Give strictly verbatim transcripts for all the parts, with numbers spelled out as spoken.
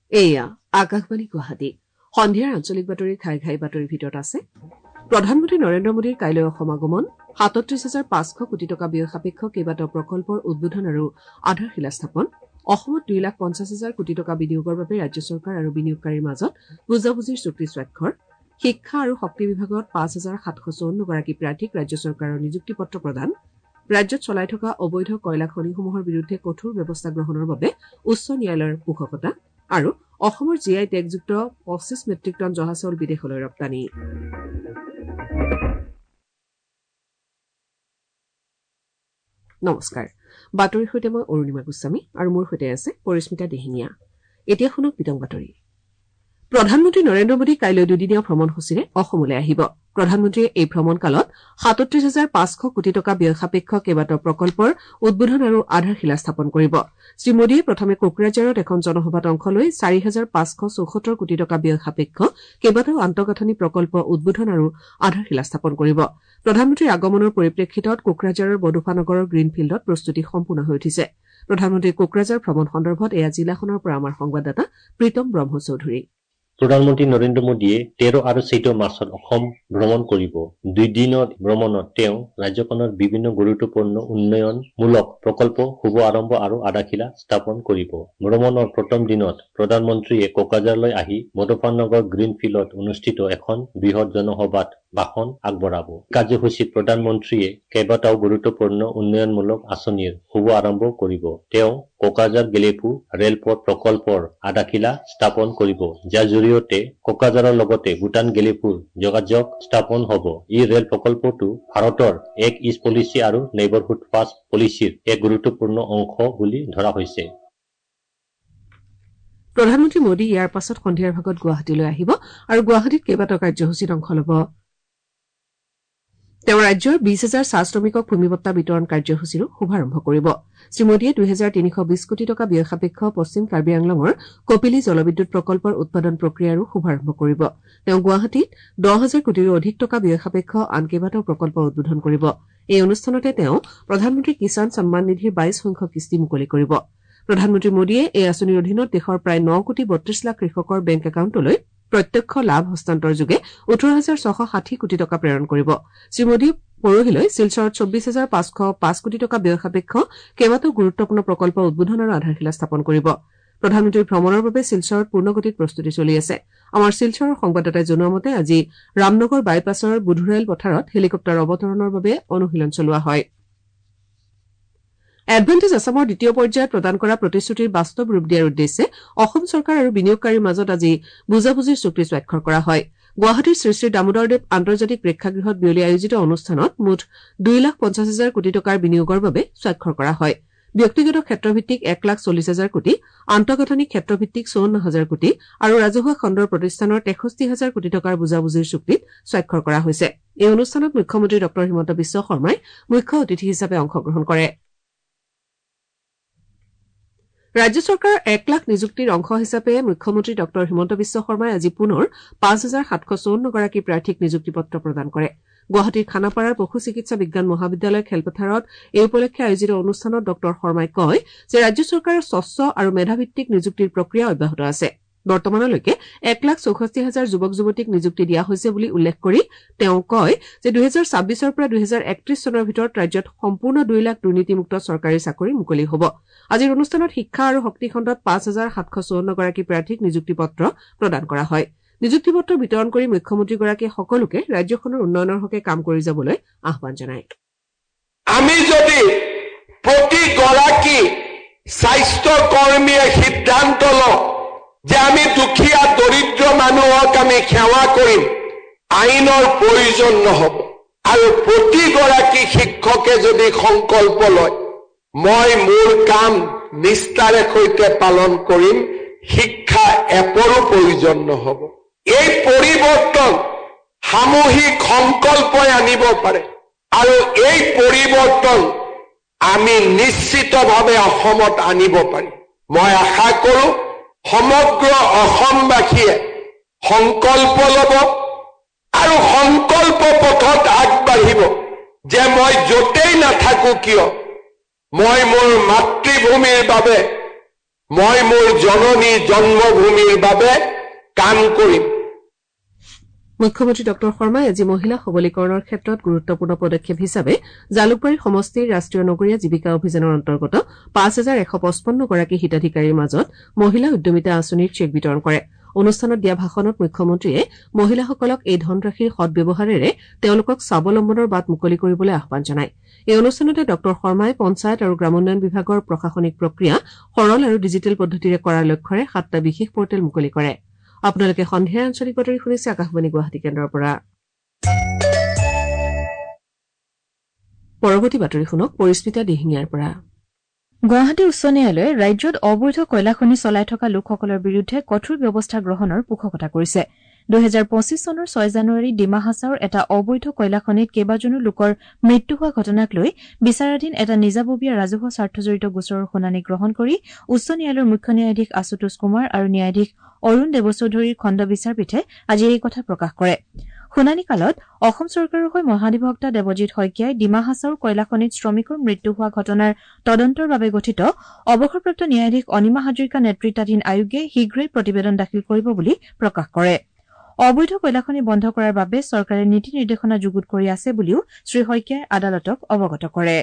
এয়া আকাশবাণী গুৱাহাটী সন্ধিয়াৰ আঞ্চলিক বাতৰি খাই খাই বাতৰিৰ ভিতৰত আছে প্ৰধানমন্ত্ৰী নৰেন্দ্ৰ মোদীৰ কাইলৈ অসম আগমন সাতত্ৰিশ হাজাৰ পাঁচশ কোটি টকা ব্যয় সাপেক্ষ কেইবাটাও প্ৰকল্পৰ উদ্বোধন আৰু আধাৰশিলা স্থাপন অসমত দুই লাখ পঞ্চাছ হাজাৰ কোটি টকা বিনিয়োগৰ বাবে ৰাজ্য চৰকাৰ আৰু বিনিয়োগকাৰীৰ মাজত বুজাবুজিৰ চুক্তি স্বাক্ষৰ শিক্ষা আৰু শক্তি বিভাগত পাঁচ হাজাৰ সাতশ চৌৱন্ন গৰাকী প্ৰাৰ্থীক ৰাজ্য চৰকাৰৰ নিযুক্তি পত্ৰ প্ৰদান ৰাজ্যত চলাই থকা অবৈধ কয়লা খনিসমূহৰ বিৰুদ্ধে কঠোৰ ব্যৱস্থা গ্ৰহণৰ বাবে উচ্চ ন্যায়ালয়ৰ পোষকতা আৰু অসমৰ জি আই টেগযুক্ত পঁচিছ মেট্ৰিক টন জহা চাউল বিদেশলৈ ৰপ্তানি নমস্কাৰ বাতৰিৰ সৈতে মই অৰুণিমা গোস্বামী আৰু মোৰ সৈতে আছে পৰিস্মিতা দিহিঙীয়া এতিয়া শুনক বিতং বাতৰি প্ৰধানমন্ত্ৰী নৰেন্দ্ৰ মোদী কাইলৈ দুদিনীয়া ভ্ৰমণসূচীৰে অসমলৈ আহিব প্ৰধানমন্ত্ৰীয়ে এই ভ্ৰমণকালত সাতত্ৰিশ হাজাৰ পাঁচশ কোটি টকা ব্যয় সাপেক্ষ কেইবাটাও প্ৰকল্পৰ উদ্বোধন আৰু আধাৰশিলা স্থাপন কৰিব শ্ৰীমোদীয়ে প্ৰথমে কোকৰাঝাৰত এখন জনসভাত অংশ লৈ চাৰি হাজাৰ পাঁচশ চৌসত্তৰ কোটি টকা ব্যয় সাপেক্ষ কেইবাটাও আন্তঃগাঁথনি প্ৰকল্প উদ্বোধন আৰু আধাৰশিলা স্থাপন কৰিব প্ৰধানমন্ত্ৰীৰ আগমনৰ পৰিপ্ৰেক্ষিতত কোকৰাঝাৰৰ বডোফানগৰৰ গ্ৰীণফিল্ডত প্ৰস্তুতি সম্পূৰ্ণ হৈ উঠিছে প্ৰধানমন্ত্ৰীৰ কোকৰাঝাৰ ভ্ৰমণ সন্দৰ্ভত এয়া জিলাখনৰ পৰা আমাৰ সংবাদদাতা প্ৰীতম ব্ৰহ্ম চৌধুৰী প্ৰধানমন্ত্ৰী নৰেন্দ্ৰ মোদীয়ে তেৰ আৰু চৈধ্য মাৰ্চত অসম ভ্ৰমণ কৰিব দুই দিনৰ ভ্ৰমণত তেওঁ ৰাজ্যখনৰ বিভিন্ন গুৰুত্বপূৰ্ণ উন্নয়নমূলক প্ৰকল্প শুভ আৰম্ভ আৰু আধাৰশিলা স্থাপন কৰিব ভ্ৰমণৰ প্ৰথম দিনত প্ৰধানমন্ত্ৰীয়ে কোকৰাঝাৰলৈ আহি বডোফানগৰ গ্ৰীণফিল্ডত অনুষ্ঠিত এখন বৃহৎ জনসভাত ভাষণ আগবঢ়াব কাৰ্যসূচীত প্ৰধানমন্ত্ৰীয়ে কেইবাটাও গুৰুত্বপূৰ্ণ উন্নয়নমূলক আঁচনিৰ শুভ আৰম্ভ কৰিব তেওঁ কোকৰাঝাৰ গেলেপু ৰেলপথ প্ৰকল্পৰ আধাৰশিলা স্থাপন কৰিব যাৰ জৰিয়তে কোকৰাঝাৰৰ লগতে ভূটান গেলেপুৰ যোগাযোগ স্থাপন হ'ব এই ৰেল প্ৰকল্পটো ভাৰতৰ এক ইষ্ট পলিচি আৰু নেইবাৰহুড ফাৰ্ষ্ট পলিচিৰ এক গুৰুত্বপূৰ্ণ অংশ বুলি ধৰা হৈছে প্ৰধানমন্ত্ৰী মোদী ইয়াৰ পাছত সন্ধিয়াৰ ভাগত গুৱাহাটীলৈ আহিব আৰু গুৱাহাটীত কেইবাটাও কাৰ্যসূচীত অংশ ল'ব তেওঁ ৰাজ্যৰ বিশ হাজাৰ চাহ শ্ৰমিকক ভূমিপট্টা বিতৰণ কাৰ্যসূচীৰো শুভাৰম্ভ কৰিব শ্ৰীমোদীয়ে দুই হাজাৰ তিনিশ বিশ কোটি টকা ব্যয় সাপেক্ষ পশ্চিম কাৰ্বি আংলঙৰ কপিলী জলবিদ্যুৎ প্ৰকল্পৰ উৎপাদন প্ৰক্ৰিয়াৰো শুভাৰম্ভ কৰিব তেওঁ গুৱাহাটীত দহ হাজাৰ কোটিৰো অধিক টকা ব্যয় সাপেক্ষ আন কেইবাটাও প্ৰকল্প উদ্বোধন কৰিব এই অনুষ্ঠানতে তেওঁ প্ৰধানমন্ত্ৰী কিষাণ সন্মান নিধিৰ বাইশ সংখ্যক কিস্তি মুকলি কৰিব প্ৰধানমন্ত্ৰী মোদীয়ে এই আঁচনিৰ অধীনত দেশৰ প্ৰায় ন কোটি বত্ৰিশ লাখ কৃষকৰ বেংক একাউণ্টলৈ প্ৰত্যক্ষ লাভ হস্তান্তৰ যোগে ওঠৰ হাজাৰ ছশ ষাঠি কোটি টকা প্ৰেৰণ কৰিব শ্ৰীমোদীয়ে পৰহিলৈ শিলচৰত চৌব্বিশ হাজাৰ পাঁচশ পাঁচ কোটি টকা ব্যয় সাপেক্ষ কেইবাটাও গুৰুত্বপূৰ্ণ প্ৰকল্প উদ্বোধন আৰু আধাৰশিলা স্থাপন কৰিব প্ৰধানমন্ত্ৰীৰ ভ্ৰমণৰ বাবে শিলচৰত পূৰ্ণগতিত প্ৰস্তুতি চলি আছে আমাৰ শিলচৰৰ সংবাদদাতাই জনোৱা মতে আজি ৰামনগৰ বাইপাছৰ বুধুৰাইল পথাৰত হেলিকপ্টাৰ অৱতৰণৰ বাবে অনুশীলন চলোৱা হয় এডভান্টেজ আছামৰ দ্বিতীয় পৰ্যায়ত প্ৰদান কৰা প্ৰতিশ্ৰুতিৰ বাস্তৱ ৰূপ দিয়াৰ উদ্দেশ্যে অসম চৰকাৰ আৰু বিনিয়োগকাৰীৰ মাজত আজি বুজাবুজিৰ চুক্তি স্বাক্ষৰ কৰা হয় গুৱাহাটীৰ শ্ৰী শ্ৰী দামোদৰদেৱ আন্তৰ্জাতিক প্ৰেক্ষাগৃহত বিয়লি আয়োজিত অনুষ্ঠানত মুঠ দুই লাখ পঞ্চাছ হাজাৰ কোটি টকাৰ বিনিয়োগৰ বাবে স্বাক্ষৰ কৰা হয় ব্যক্তিগত ক্ষেত্ৰভিত্তিক এক লাখ চল্লিছ হাজাৰ কোটি আন্তঃগাঁথনি ক্ষেত্ৰভিত্তিক চৌৱন্ন হাজাৰ কোটি আৰু ৰাজহুৱা খণ্ডৰ প্ৰতিষ্ঠানৰ তেষষ্ঠি হাজাৰ কোটি টকাৰ বুজাবুজিৰ চুক্তিত স্বাক্ষৰ কৰা হৈছে এই অনুষ্ঠানত মুখ্যমন্ত্ৰী ডঃ হিমন্ত বিশ্ব শৰ্মাই মুখ্য অতিথি হিচাপে অংশগ্ৰহণ কৰে ৰাজ্য চৰকাৰৰ এক লাখ নিযুক্তিৰ অংশ হিচাপে মুখ্যমন্ত্ৰী ডঃ হিমন্ত বিশ্ব শৰ্মাই আজি পুনৰ পাঁচ হাজাৰ সাতশ চৌৱন্ন গৰাকী প্ৰাৰ্থীক নিযুক্তি পত্ৰ প্ৰদান কৰে গুৱাহাটীৰ খানাপাৰাৰ পশু চিকিৎসা বিজ্ঞান মহাবিদ্যালয় খেলপথাৰত এই উপলক্ষে আয়োজিত অনুষ্ঠানত ডঃ শৰ্মাই কয় যে ৰাজ্য চৰকাৰৰ স্বচ্ছ আৰু মেধাভিত্তিক নিযুক্তিৰ প্ৰক্ৰিয়া অব্যাহত আছে বৰ্তমানলৈকে এক লাখ চৌষষ্ঠি হাজাৰ যুৱক যুৱতীক নিযুক্তি দিয়া হৈছে বুলি উল্লেখ কৰি তেওঁ কয় যে দুহেজাৰ ছাব্বিছৰ পৰা দুহেজাৰ একত্ৰিশ চনৰ ভিতৰত ৰাজ্যত সম্পূৰ্ণ দুই লাখ দুৰ্নীতিমুক্ত চৰকাৰী চাকৰি মুকলি হ'ব আজিৰ অনুষ্ঠানত শিক্ষা আৰু শক্তি খণ্ডত পাঁচ হাজাৰ সাতশ চৌৱন্ন গৰাকী প্ৰাৰ্থীক নিযুক্তি পত্ৰ প্ৰদান কৰা হয় নিযুক্তি পত্ৰ বিতৰণ কৰি মুখ্যমন্ত্ৰীগৰাকীয়ে সকলোকে ৰাজ্যখনৰ উন্নয়নৰ হকে কাম কৰি যাবলৈ আহ্বান জনায় আমি যদি প্ৰতিগৰাকী স্বাস্থ্য কৰ্মীয়ে সিদ্ধান্ত লওঁ যে আমি দুখীয়া দৰিদ্ৰ মানুহক আমি সেৱা কৰিম আইনৰ প্ৰয়োজন নহব আৰু প্ৰতিগৰাকী শিক্ষকে যদি সংকল্প লয় মই মোৰ কাম নিষ্ঠাৰে সৈতে পালন কৰিম শিক্ষা এপৰো প্ৰয়োজন নহব এই পৰিৱৰ্তন সামূহিক সংকল্পই আনিব পাৰে আৰু এই পৰিৱৰ্তন আমি নিশ্চিতভাৱে অসমত আনিব পাৰিম মই আশা কৰোঁ সমগ্ৰ অসমবাসীয়ে সংকল্প ল'ব আৰু সংকল্প পথত আগবাঢ়িব যে মই য'তেই নাথাকো কিয় মই মোৰ মাতৃভূমিৰ বাবে মই মোৰ জননী জন্মভূমিৰ বাবে কাম কৰিম। মুখ্যমন্ত্ৰী ডক্টৰ শৰ্মাই আজি মহিলা সবলীকৰণৰ ক্ষেত্ৰত গুৰুত্বপূৰ্ণ পদক্ষেপ হিচাপে জালুকবাৰী সমষ্টিৰ ৰাষ্ট্ৰীয় নগৰীয়া জীৱিকা অভিযানৰ অন্তৰ্গত পাঁচ হাজাৰ এশ পঁচপন্ন গৰাকী হিতাধিকাৰীৰ মাজত মহিলা উদ্যমিতা আঁচনিৰ চেক বিতৰণ কৰে। অনুষ্ঠানত দিয়া ভাষণত মুখ্যমন্ত্ৰীয়ে মহিলাসকলক এই ধনৰাশিৰ সদ্ব্যৱহাৰেৰে তেওঁলোকক স্বাৱলম্বনৰ বাট মুকলি কৰিবলৈ আহ্বান জনায়। এই অনুষ্ঠানতে ডক্টৰ শৰ্মাই পঞ্চায়ত আৰু গ্ৰামোন্নয়ন বিভাগৰ প্ৰশাসনিক প্ৰক্ৰিয়া সৰল আৰু ডিজিটেল পদ্ধতিৰে কৰাৰ লক্ষ্যৰে সাতটা বিশেষ পৰ্টেল মুকলি কৰে। আপোনালোকে সন্ধিয়াৰ আঞ্চলিক বাতৰি শুনিছে আকাশবাণী গুৱাহাটী কেন্দ্ৰৰ পৰা। পৰৱৰ্তী বাতৰি শুনক পৰিস্মিতা দিহিঙীয়াৰ পৰা। গুৱাহাটী উচ্চ ন্যায়ালয়ে ৰাজ্যত অবৈধ কয়লা খনি চলাই থকা লোকসকলৰ বিৰুদ্ধে কঠোৰ ব্যৱস্থা গ্ৰহণৰ পোষকতা কৰিছে। দুহেজাৰ পঁচিশ চনৰ ছয় জানুৱাৰী ডিমা হাছাওৰ এটা অবৈধ কয়লা খনিত কেইবাজনো লোকৰ মৃত্যু হোৱা ঘটনাক লৈ বিচাৰাধীন এটা নিজাববীয়া ৰাজহুৱা স্বাৰ্থজড়িত গোচৰৰ শুনানি গ্ৰহণ কৰি উচ্চ ন্যায়ালয়ৰ মুখ্য ন্যায়াধীশ আশুতোষ কুমাৰ আৰু ন্যায়াধীশ অৰুণ দেৱচৌধুৰীৰ খণ্ড বিচাৰপীঠে আজি এই কথা প্ৰকাশ কৰে। শুনানি কালত অসম চৰকাৰৰ হৈ মহাধিবক্তা দেৱজিৎ শইকীয়াই ডিমা হাছাওৰ কয়লা খনিত শ্ৰমিকৰ মৃত্যু হোৱা ঘটনাৰ তদন্তৰ বাবে গঠিত অৱসৰপ্ৰাপ্ত ন্যায়াধীশ অনিমা হাজৰিকা নেতৃত্বাধীন আয়োগে শীঘ্ৰেই প্ৰতিবেদন দাখিল কৰিব বুলি প্ৰকাশ কৰে। অবৈধ কয়লাখনি বন্ধ কৰাৰ বাবে চৰকাৰে নীতি নিৰ্দেশনা যুগুত কৰি আছে বুলিও শ্ৰী শইকীয়াই আদালতক অৱগত কৰে।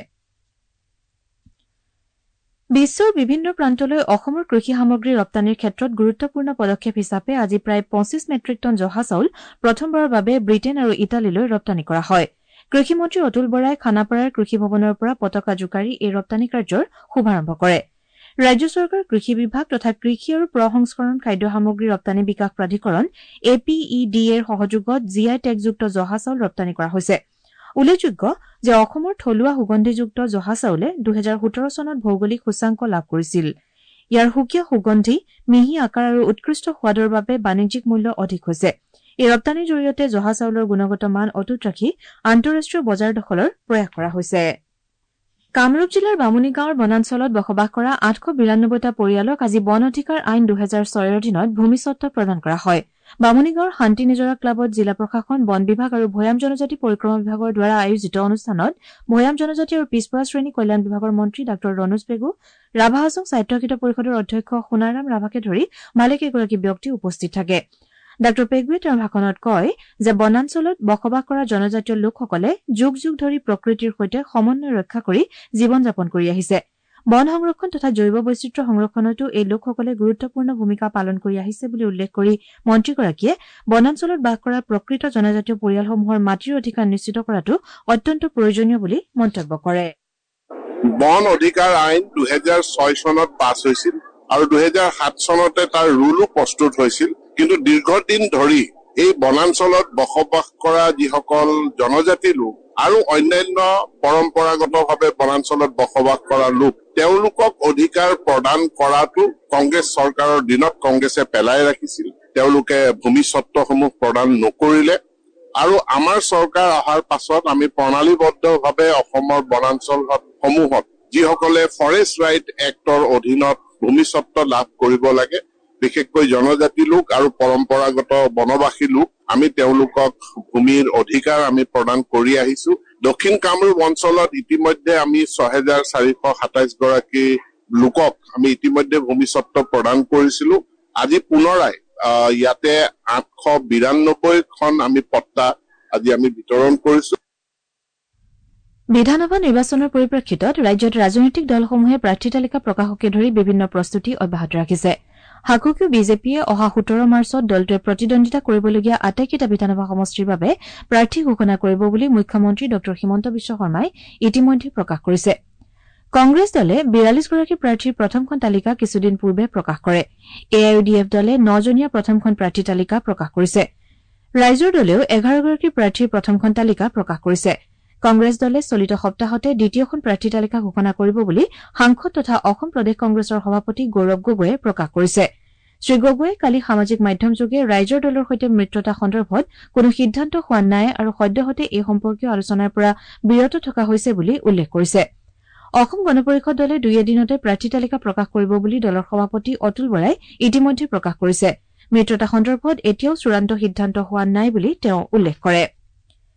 বিশ্বৰ বিভিন্ন প্ৰান্তলৈ অসমৰ কৃষি সামগ্ৰী ৰপ্তানিৰ ক্ষেত্ৰত গুৰুত্বপূৰ্ণ পদক্ষেপ হিচাপে আজি প্ৰায় পঁচিছ মেট্ৰিক টন জহা চাউল প্ৰথমবাৰৰ বাবে ব্ৰিটেইন আৰু ইটালীলৈ ৰপ্তানি কৰা হয়। কৃষিমন্ত্ৰী অতুল বৰাই খানাপাৰাৰ কৃষি ভৱনৰ পৰা পতাকা জোকাৰি এই ৰপ্তানি কাৰ্যৰ শুভাৰম্ভ কৰে। ৰাজ্য চৰকাৰৰ কৃষি বিভাগ তথা কৃষি আৰু প্ৰসংস্কৰণ খাদ্য সামগ্ৰী ৰপ্তানি বিকাশ প্ৰাধিকৰণ এ পি ই ডি এৰ সহযোগত জি আই টেগযুক্ত জহা চাউল ৰপ্তানি কৰা হৈছে। উল্লেখযোগ্য যে অসমৰ থলুৱা সুগন্ধিযুক্ত জহা চাউলে দুহেজাৰ সোতৰ চনত ভৌগোলিক সূচাংক লাভ কৰিছিল। ইয়াৰ সুকীয়া সুগন্ধি, মিহি আকাৰ আৰু উৎকৃষ্ট সোৱাদৰ বাবে বাণিজ্যিক মূল্য অধিক হৈছে। এই ৰপ্তানিৰ জৰিয়তে জহা চাউলৰ গুণগত মান অটুট ৰাখি আন্তঃৰাষ্ট্ৰীয় বজাৰ দখলৰ প্ৰয়াস কৰা হৈছে। কামৰূপ জিলাৰ বামুণী গাঁৱৰ বনাঞ্চলত বসবাস কৰা আঠশ বিৰান্নব্বৈটা পৰিয়ালক আজি বন অধিকাৰ আইন দুহেজাৰ ছয়ৰ অধীনত ভূমিস্বত্ব প্ৰদান কৰা হয়। বামুণী গাঁৱৰ শান্তি নিজৰা ক্লাবত জিলা প্ৰশাসন, বন বিভাগ আৰু ভৈয়াম জনজাতি পৰিক্ৰমা বিভাগৰ দ্বাৰা আয়োজিত অনুষ্ঠানত ভৈয়াম জনজাতি আৰু পিছপৰা শ্ৰেণী কল্যাণ বিভাগৰ মন্ত্ৰী ডাঃ ৰণোজ পেগু, ৰাভা হাজং স্বায়ত্তশাসিত পৰিষদৰ অধ্যক্ষ সোণাৰাম ৰাভাকে ধৰি ভালেকেইগৰাকী ব্যক্তি উপস্থিত থাকে। ডাঃ পেগুৱে তেওঁৰ ভাষণত কয় যে বনাঞ্চলত বসবাস কৰা জনজাতীয় লোকসকলে যুগ যুগ ধৰি প্ৰকৃতিৰ সৈতে সমন্বয় ৰক্ষা কৰি জীৱন যাপন কৰি আহিছে। বন সংৰক্ষণ তথা জৈৱ বৈচিত্ৰ্য সংৰক্ষণতো এই লোকসকলে গুৰুত্বপূৰ্ণ ভূমিকা পালন কৰি আহিছে বুলি উল্লেখ কৰি মন্ত্ৰীগৰাকীয়ে বনাঞ্চলত বাস কৰা প্ৰকৃত জনজাতীয় পৰিয়ালসমূহৰ মাটিৰ অধিকাৰ নিশ্চিত কৰাটো অত্যন্ত প্ৰয়োজনীয় বুলি মন্তব্য কৰে। বন অধিকাৰ আইন দুহেজাৰ ছয় চনত পাছ হৈছিল আৰু দুহেজাৰ সাত চনতে তাৰ ৰুলো প্ৰস্তুত হৈছিল। কিন্তু দীৰ্ঘদিন ধৰি এই বনাঞ্চলত বসবাস কৰা যিসকল জনজাতি লোক আৰু অন্যান্য পৰম্পৰাগতভাৱে বনাঞ্চলত বসবাস কৰা লোক, তেওঁলোকক অধিকাৰ প্ৰদান কৰাটো কংগ্ৰেছ চৰকাৰৰ দিনত কংগ্ৰেছে পেলাই ৰাখিছিল। তেওঁলোকে ভূমিস্বত্বসমূহ প্ৰদান নকৰিলে আৰু আমাৰ চৰকাৰ অহাৰ পাছত আমি প্ৰণালীবদ্ধভাৱে অসমৰ বনাঞ্চল সমূহত যিসকলে ফৰেষ্ট ৰাইট এক্টৰ অধীনত ভূমিস্বত্ব লাভ কৰিব লাগে, বিশেষকৈ জনজাতি লোক আৰু পৰম্পৰাগত বনবাসী লোক, আমি তেওঁলোকক ভূমিৰ অধিকাৰ আমি প্ৰদান কৰি আহিছো। দক্ষিণ কামৰূপ অঞ্চলত ইতিমধ্যে আমি ছহেজাৰ চাৰিশ সাতাইশ গৰাকী লোকক আমি ইতিমধ্যে ভূমিস্বত্ব প্ৰদান কৰিছিলো। আজি পুনৰাই আহ ইয়াতে আঠশ বিৰান্নব্বৈখন আমি পট্টা আজি আমি বিতৰণ কৰিছো। বিধানসভা নিৰ্বাচনৰ পৰিপ্ৰেক্ষিতত ৰাজ্যত ৰাজনৈতিক দলসমূহে প্ৰাৰ্থী তালিকা প্ৰকাশকে ধৰি বিভিন্ন প্ৰস্তুতি অব্যাহত ৰাখিছে। হাকুকিও বিজেপিয়ে অহা সোতৰ মাৰ্চত দলটোৱে প্ৰতিদ্বন্দ্বিতা কৰিবলগীয়া আটাইকেইটা বিধানসভা সমষ্টিৰ বাবে প্ৰাৰ্থী ঘোষণা কৰিব বুলি মুখ্যমন্ত্ৰী ডঃ হিমন্ত বিশ্ব শৰ্মাই ইতিমধ্যে প্ৰকাশ কৰিছে। কংগ্ৰেছ দলে বিৰাল্লিছ গৰাকী প্ৰাৰ্থীৰ প্ৰথমখন তালিকা কিছুদিন পূৰ্বে প্ৰকাশ কৰে। A I U D F দলে নজনীয়া প্ৰথমখন প্ৰাৰ্থী তালিকা প্ৰকাশ কৰিছে। ৰাইজৰ দলেও এঘাৰগৰাকী প্ৰাৰ্থীৰ প্ৰথমখন তালিকা প্ৰকাশ কৰিছে। কংগ্ৰেছ দলে চলিত সপ্তাহতে দ্বিতীয়খন প্ৰাৰ্থী তালিকা ঘোষণা কৰিব বুলি সাংসদ তথা অসম প্ৰদেশ কংগ্ৰেছৰ সভাপতি গৌৰৱ গগৈয়ে প্ৰকাশ কৰিছে। শ্ৰীগগৈয়ে কালি সামাজিক মাধ্যমযোগে ৰাইজৰ দলৰ সৈতে মিত্ৰতা সন্দৰ্ভত কোনো সিদ্ধান্ত হোৱা নাই আৰু সদ্যহতে এই সম্পৰ্কীয় আলোচনাৰ পৰা বিৰত থকা হৈছে বুলি উল্লেখ কৰিছে। অসম গণ পৰিষদ দলে দুই এদিনতে প্ৰাৰ্থী তালিকা প্ৰকাশ কৰিব বুলি দলৰ সভাপতি অতুল বৰাই ইতিমধ্যে প্ৰকাশ কৰিছে। মিত্ৰতা সন্দৰ্ভত এতিয়াও চূড়ান্ত সিদ্ধান্ত হোৱা নাই বুলি তেওঁ উল্লেখ কৰে।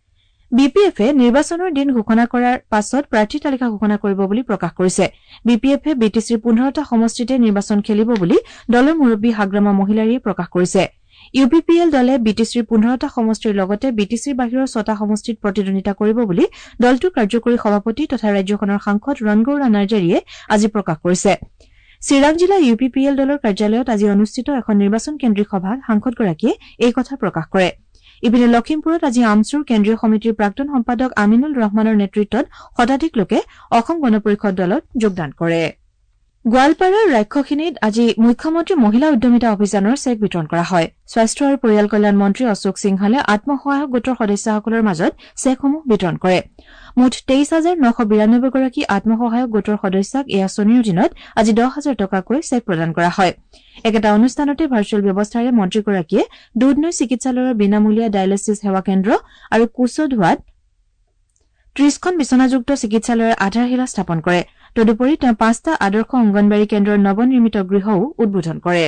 বি পি এফে নিৰ্বাচনৰ দিন ঘোষণা কৰাৰ পাছত প্ৰাৰ্থী তালিকা ঘোষণা কৰিব বুলি প্ৰকাশ কৰিছে। বি পি এফে বি টি চিৰ পোন্ধৰটা সমষ্টিতে নিৰ্বাচন খেলিব বুলি দলৰ মুৰব্বী হাগ্ৰামা মহিলাৰীয়ে প্ৰকাশ কৰিছে। ইউ পি পি এল দলে বি টি চিৰ পোন্ধৰটা সমষ্টিৰ লগতে বি টি চিৰ বাহিৰৰ ছটা সমষ্টিত প্ৰতিদ্বন্দ্বিতা কৰিব বুলি দলটোৰ কাৰ্যকৰী সভাপতি তথা ৰাজ্যখনৰ সাংসদ ৰণগৌৰা নাৰ্জাৰীয়ে আজি প্ৰকাশ কৰিছে। চিৰাং জিলা ইউ পি পি এল দলৰ কাৰ্যালয়ত আজি অনুষ্ঠিত এখন নিৰ্বাচন কেন্দ্ৰিক সভাত সাংসদগৰাকীয়ে এই কথা প্ৰকাশ কৰে। ইপিনে লখিমপুৰত আজি আমচুৰ কেন্দ্ৰীয় সমিতিৰ প্ৰাক্তন সম্পাদক আমিনুল ৰহমানৰ নেতৃত্বত শতাধিক লোকে অসম গণ পৰিষদ দলত যোগদান কৰে। গোৱালপাৰাৰ ৰাক্ষসিনীত আজি মুখ্যমন্ত্ৰী মহিলা উদ্যমিতা অভিযানৰ চেক বিতৰণ কৰা হয়। স্বাস্থ্য আৰু পৰিয়াল কল্যাণ মন্ত্ৰী অশোক সিংহালে আত্মসহায়ক গোটৰ সদস্যসকলৰ মাজত চেকসমূহ বিতৰণ কৰে। মুঠ তেইছ হাজাৰ নশ বিৰানব্বৈ গৰাকী আত্মসহায়ক গোটৰ সদস্যক এই আঁচনিৰ অধীনত আজি দহ হাজাৰ টকাকৈ চেক প্ৰদান কৰা হয়। একেটা অনুষ্ঠানতে ভাৰ্চুৱেল ব্যৱস্থাৰে মন্ত্ৰীগৰাকীয়ে দুধনৈ চিকিৎসালয়ৰ বিনামূলীয়া ডায়েলিচিছ সেৱা কেন্দ্ৰ আৰু কোচধোৱাত ত্ৰিশখন বিচনাযুক্ত চিকিৎসালয়ৰ আধাৰশিলা স্থাপন কৰে। তদুপৰি তেওঁ পাঁচটা আদৰ্শ অংগনবাড়ী কেন্দ্ৰৰ নৱনিৰ্মিত গৃহও উদ্বোধন কৰে।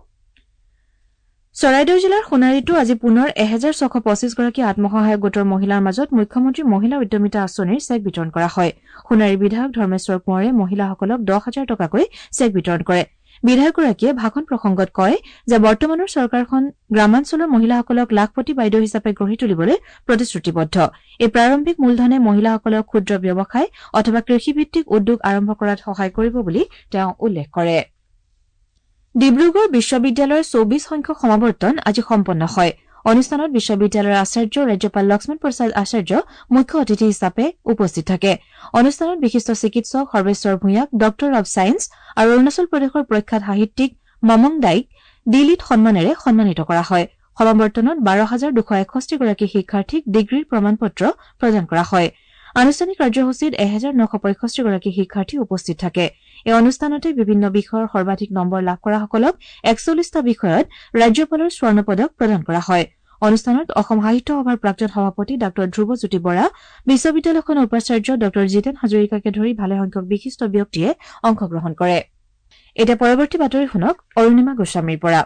চৰাইদেউ জিলাৰ সোণাৰীতো আজি পুনৰ এহেজাৰ ছশ পঁচিছ গৰাকী আত্মসহায়ক গোটৰ মহিলাৰ মাজত মুখ্যমন্ত্ৰী মহিলা উদ্যমিতা আঁচনিৰ চেক বিতৰণ কৰা হয়। সোণাৰীৰ বিধায়ক ধৰ্মেশ্বৰ কোঁৱৰে মহিলাসকলক দহ হাজাৰ টকাকৈ চেক বিতৰণ কৰে। বিধায়কগৰাকীয়ে ভাষণ প্ৰসংগত কয় যে বৰ্তমানৰ চৰকাৰখন গ্ৰামাঞ্চলৰ মহিলাসকলক লাখপতি বাইদেউ হিচাপে গঢ়ি তুলিবলৈ প্ৰতিশ্ৰুতিবদ্ধ। এই প্ৰাৰম্ভিক মূলধনে মহিলাসকলক ক্ষুদ্ৰ ব্যৱসায় অথবা কৃষিভিত্তিক উদ্যোগ আৰম্ভ কৰাত সহায় কৰিব বুলি তেওঁ উল্লেখ কৰে। ডিব্ৰুগড় বিশ্ববিদ্যালয়ৰ চৌবিশ সংখ্যক সমাৱৰ্তন আজি সম্পন্ন হয়। অনুষ্ঠানত বিশ্ববিদ্যালয়ৰ আচাৰ্য ৰাজ্যপাল লক্ষ্মণ প্ৰসাদ আচাৰ্য মুখ্য অতিথি হিচাপে উপস্থিত থাকে। অনুষ্ঠানত বিশিষ্ট চিকিৎসক সৰ্বেশ্বৰ ভূঞাক ডক্টৰ অব ছায়েন্স আৰু অৰুণাচল প্ৰদেশৰ প্ৰখ্যাত সাহিত্যিক মামং দাইক ডি লিট সন্মানেৰে সন্মানিত কৰা হয়। সমাৱৰ্তনত বাৰ হাজাৰ দুশ এষষ্ঠি গৰাকী শিক্ষাৰ্থীক ডিগ্ৰীৰ প্ৰমাণ পত্ৰ প্ৰদান কৰা হয়। আনুষ্ঠানিক কাৰ্যসূচীত এহেজাৰ নশ পঁয়ষষ্ঠি গৰাকী শিক্ষাৰ্থী উপস্থিত থাকে। এই অনুষ্ঠানতে বিভিন্ন বিষয়ৰ সৰ্বাধিক নম্বৰ লাভ কৰাসকলক একচল্লিশটা বিষয়ত ৰাজ্যপালৰ স্বৰ্ণ পদক প্ৰদান কৰা হয়। অনুষ্ঠানত অসম সাহিত্য সভাৰ প্ৰাক্তন সভাপতি ডাঃ ধ্ৰুৱজ্যোতি বৰা, বিশ্ববিদ্যালয়খনৰ উপাচাৰ্য ডাঃ জিতেন হাজৰিকাকে ধৰি ভালেসংখ্যক বিশিষ্ট ব্যক্তিয়ে অংশগ্ৰহণ কৰে। এতিয়া পৰৱৰ্তী বাতৰি শুনক অৰুণিমা গোস্বামীৰ পৰা।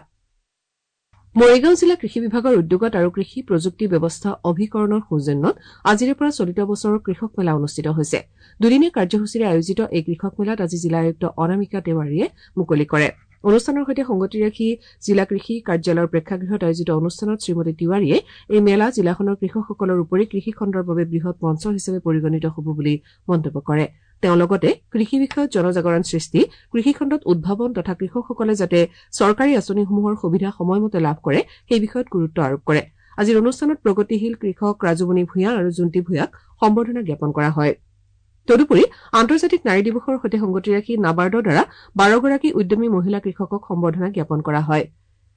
মৰিগাঁও জিলা কৃষি বিভাগৰ উদ্যোগত আৰু কৃষি প্ৰযুক্তি ব্যৱস্থা অভিকৰণৰ সৌজন্যত আজিৰে পৰা চলিত বছৰৰ কৃষক মেলা অনুষ্ঠিত হৈছে। দুদিনীয়া কাৰ্যসূচীৰে আয়োজিত এই কৃষক মেলাত আজি জিলা আয়ুক্ত অনামিকা তেওৱাৰীয়ে মুকলি কৰে। অনুষ্ঠানৰ সৈতে সংগতি ৰাখি জিলা কৃষি কাৰ্যালয়ৰ প্ৰেক্ষাগৃহত আয়োজিত অনুষ্ঠানত শ্ৰীমতী তিৱাৰীয়ে এই মেলা জিলাখনৰ কৃষকসকলৰ উপৰি কৃষি খণ্ডৰ বাবে বৃহৎ মঞ্চ হিচাপে পৰিগণিত হ'ব বুলি মন্তব্য কৰে। তেওঁ লগতে কৃষি বিষয়ত জনজাগৰণ সৃষ্টি, কৃষিখণ্ডত উদ্ভাৱন তথা কৃষকসকলে যাতে চৰকাৰী আঁচনিসমূহৰ সুবিধা সময়মতে লাভ কৰে সেই বিষয়ত গুৰুত্ব আৰোপ কৰে। আজিৰ অনুষ্ঠানত প্ৰগতিশীল কৃষক ৰাজুমণি ভূঞা আৰু জুণ্টি ভূঞাক সম্বৰ্ধনা জ্ঞাপন কৰা হয়। তদুপৰি আন্তৰ্জাতিক নাৰী দিৱসৰ সৈতে সংগতি ৰাখি নাবাৰ্ডৰ দ্বাৰা বাৰগৰাকী উদ্যমী মহিলা কৃষকক সম্বৰ্ধনা জ্ঞাপন কৰা হয়।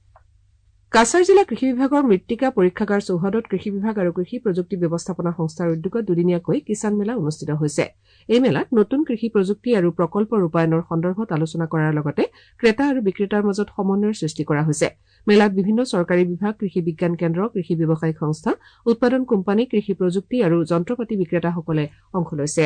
কাছাৰ জিলা কৃষি বিভাগৰ মৃত্তিকা পৰীক্ষাগাৰ চৌহদত কৃষি বিভাগ আৰু কৃষি প্ৰযুক্তি ব্যৱস্থাপনা সংস্থাৰ উদ্যোগত দুদিনীয়াকৈ কিষাণ মেলা অনুষ্ঠিত হৈছে। এই মেলাত নতুন কৃষি প্ৰযুক্তি আৰু প্ৰকল্প ৰূপায়ণৰ সন্দৰ্ভত আলোচনা কৰাৰ লগতে ক্ৰেতা আৰু বিক্ৰেতাৰ মাজত সমন্বয়ৰ সৃষ্টি কৰা হৈছে। মেলাত বিভিন্ন চৰকাৰী বিভাগ, কৃষি বিজ্ঞান কেন্দ্ৰ, কৃষি ব্যৱসায়িক সংস্থা, উৎপাদন কোম্পানী, কৃষি প্ৰযুক্তি আৰু যন্ত্ৰপাতি বিক্ৰেতাসকলে অংশ লৈছে।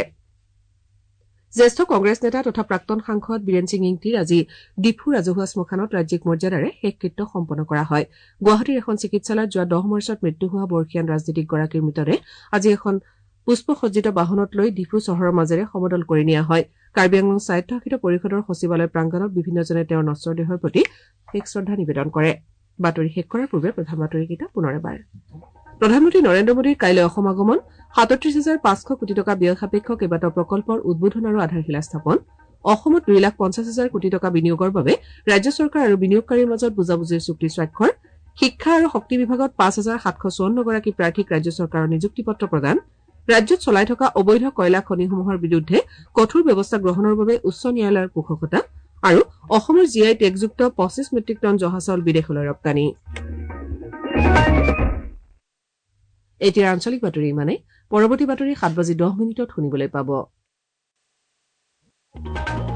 জ্যেষ্ঠ কংগ্ৰেছ নেতা তথা প্ৰাক্তন সাংসদ বীৰেন সিং ইংতিৰ আজি ডিফু ৰাজহুৱা শ্মশানত ৰাজ্যিক মৰ্যাদাৰে শেষকৃত্য সম্পন্ন কৰা হয়। গুৱাহাটীৰ এখন চিকিৎসালয়ত যোৱা দহ মাৰ্চত মৃত্যু হোৱা বৰ্ষীয়ান ৰাজনীতিকগৰাকীৰ মৃতদেহ আজি এখন পুষ্পসজ্জিত বাহনত লৈ ডিফু চহৰৰ মাজেৰে সমদল কৰি নিয়া হয়। কাৰ্বি আংলং স্বায়ত্তশাসিত পৰিষদৰ সচিবালয় প্ৰাংগণত বিভিন্নজনে তেওঁৰ নশ্বৰ দেহৰ প্ৰতি শেষ শ্ৰদ্ধা নিবেদন কৰে। বাতৰি শেষ কৰাৰ পূৰ্বে প্ৰধান বাতৰিকেইটা পুনৰ এবাৰ। প্ৰধানমন্ত্ৰী নৰেন্দ্ৰ মোদীৰ কাইলৈ অসম আগমন, সাতত্ৰিশ হাজাৰ পাঁচশ কোটি টকা ব্যয় সাপেক্ষ কেইবাটাও প্ৰকল্পৰ উদ্বোধন আৰু আধাৰশিলা স্থাপন, অসমত দুই লাখ পঞ্চাছ হাজাৰ কোটি টকা বিনিয়োগৰ বাবে ৰাজ্য চৰকাৰ আৰু বিনিয়োগকাৰীৰ মাজত বুজাবুজিৰ চুক্তি স্বাক্ষৰ, শিক্ষা আৰু শক্তি বিভাগত পাঁচ হাজাৰ সাতশ চৌৱন্ন গৰাকী প্ৰাৰ্থীক ৰাজ্য চৰকাৰৰ নিযুক্তি পত্ৰ প্ৰদান, ৰাজ্যত চলাই থকা অবৈধ কয়লা খনিসমূহৰ বিৰুদ্ধে কঠোৰ ব্যৱস্থা গ্ৰহণৰ বাবে উচ্চ ন্যায়ালয়ৰ পোষকতা আৰু অসমৰ জি আই টেগযুক্ত পঁচিছ মেট্ৰিক টন জহা চাউল বিদেশলৈ ৰপ্তানি। এতিয়া আঞ্চলিক বাতৰি ইমানে। পৰৱৰ্তী বাতৰি সাত বাজি দহ মিনিটত শুনিবলৈ পাব।